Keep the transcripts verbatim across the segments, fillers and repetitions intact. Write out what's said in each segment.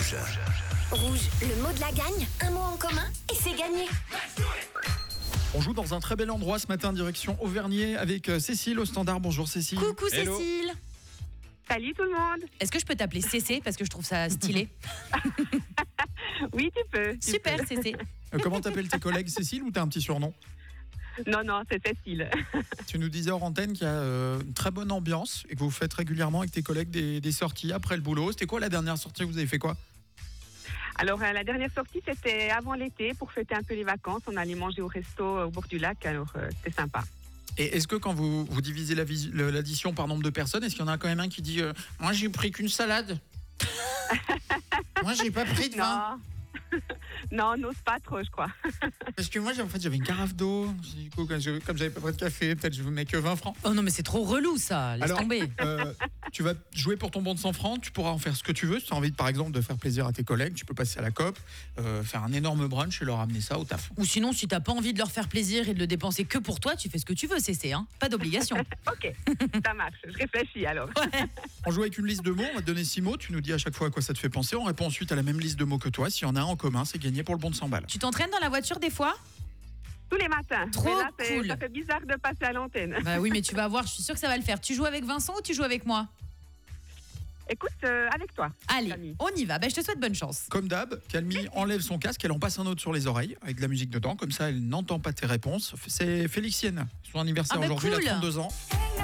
Rouge. Rouge, le mot de la gagne, un mot en commun et c'est gagné. On joue dans un très bel endroit ce matin, direction Auvergnat avec Cécile au standard. Bonjour Cécile. Coucou Hello. Cécile. Salut tout le monde. Est-ce que je peux t'appeler Cécé parce que je trouve ça stylé? Oui, tu peux. tu Super peux. Cécé. Euh, comment t'appelles tes collègues, Cécile, ou t'as un petit surnom? Non, non, c'est Cécile. Tu nous disais hors antenne qu'il y a euh, une très bonne ambiance et que vous faites régulièrement avec tes collègues des, des sorties après le boulot. C'était quoi la dernière sortie? Vous avez fait quoi? Alors, euh, la dernière sortie, c'était avant l'été pour fêter un peu les vacances. On allait manger au resto au bord du lac, alors euh, c'était sympa. Et est-ce que quand vous, vous divisez la vis- le- l'addition par nombre de personnes, est-ce qu'il y en a quand même un qui dit euh, moi j'ai pris qu'une salade? Moi j'ai pas pris de vin. Non, non, on n'ose pas trop, je crois. Parce que moi j'ai- en fait j'avais une carafe d'eau. Du coup, comme je- comme j'avais pas pris de café, peut-être je vous mets que vingt francs. Oh non mais c'est trop relou ça, laisse Alors, tomber. euh, tu vas jouer pour ton bon de cent francs, tu pourras en faire ce que tu veux. Si tu as envie, par exemple, de faire plaisir à tes collègues, tu peux passer à la COP, euh, faire un énorme brunch et leur amener ça au taf. Ou sinon si t'as pas envie de leur faire plaisir et de le dépenser que pour toi, tu fais ce que tu veux Cécé, hein. Pas d'obligation. Ok, ça marche. Je réfléchis alors. On joue avec une liste de mots, on va te donner six mots, tu nous dis à chaque fois à quoi ça te fait penser. On répond ensuite à la même liste de mots que toi. S'il y en a un en commun, c'est gagné pour le bon de cent balles. Tu t'entraînes dans la voiture des fois? Tous les matins. Trop Mais là, c'est- cool. Ça fait bizarre de passer à l'antenne. Bah oui mais tu vas voir, je suis sûre que ça va le faire. Tu joues avec Vincent ou tu joues avec moi? Écoute, euh, avec toi. Allez, Camille. on y va. Bah, je te souhaite bonne chance. Comme d'hab, Calmy enlève son casque, elle en passe un autre sur les oreilles avec de la musique dedans, comme ça elle n'entend pas tes réponses. C'est Félixienne, son anniversaire Ah bah aujourd'hui, cool. elle a trente-deux ans.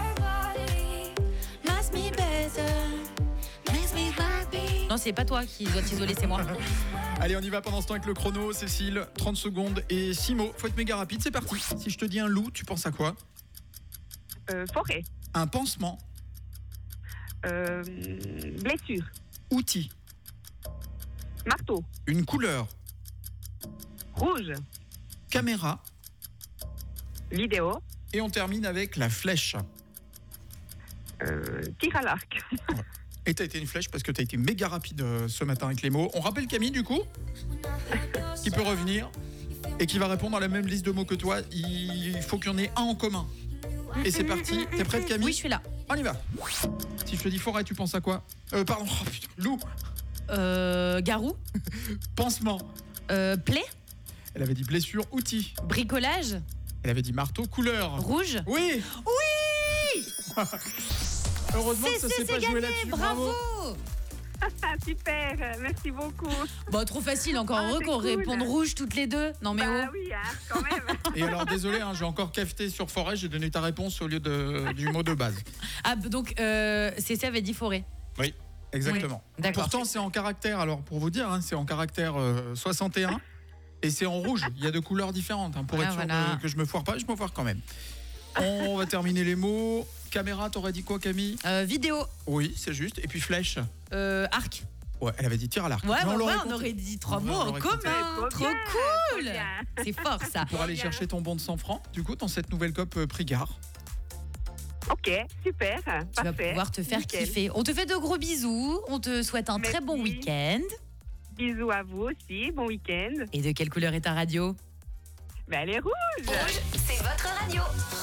Non, c'est pas toi qui dois t'isoler, c'est moi. Allez, on y va pendant ce temps avec le chrono, Cécile. trente secondes et six mots. Faut être méga rapide, c'est parti. Si je te dis un loup, tu penses à quoi? Euh, forêt. Un pansement. Euh, blessure. Outil. Marteau. Une couleur. Rouge. Caméra. Vidéo. Et on termine avec la flèche. Euh, tir à l'arc. Et t'as été une flèche parce que t'as été méga rapide euh, ce matin avec les mots. On rappelle Camille du coup, qui peut revenir et qui va répondre à la même liste de mots que toi. Il faut qu'il y en ait un en commun. Et c'est parti. T'es prête Camille? Oui, je suis là. On y va. Si je te dis forêt, tu penses à quoi? euh, Pardon, oh, putain, loup. Euh, Garou. Pansement. Euh, plaie. Elle avait dit blessure, outil. Bricolage. Elle avait dit marteau, couleur. Rouge. Oui. Oui. Heureusement que ça C'est s'est pas c'est joué gagné, là-dessus. bravo. Ah, super, merci beaucoup. Bon, trop facile, encore Ah, heureux c'est qu'on cool. réponde rouge toutes les deux. Non mais Bah oh. oui, hein, quand même. Et alors désolé, hein, j'ai encore cafeté sur forêt, j'ai donné ta réponse au lieu de, du mot de base. Ah, donc, euh, Cécile avait dit forêt. Oui, exactement. Oui, d'accord. Pourtant c'est en caractère, alors pour vous dire, hein, c'est en caractère euh, soixante et un et c'est en rouge. Il y a deux couleurs différentes. Hein, pour Ah, être sûr voilà. de- que je me foire pas, je me foire quand même. On va terminer les mots. Caméra, t'aurais dit quoi Camille? Euh, vidéo. Oui, c'est juste. Et puis flèche. Euh, arc. Ouais, elle avait dit tir à l'arc. Ouais, Mais bah, l'aurait ouais, on compté. aurait dit trois Ouais, mots on en l'aurait commun. compté. Trop Trop bien, cool. trop bien. C'est fort ça. Pour aller bien. chercher ton bon de cent francs, du coup, dans cette nouvelle COP euh, prix gare. Ok, super, Tu vas parfait. pouvoir te faire Nickel. kiffer. On te fait de gros bisous. On te souhaite un très bon Merci. week-end. Bisous à vous aussi, bon week-end. Et de quelle couleur est ta radio? Ben, elle est rouge. Rouge, c'est votre radio.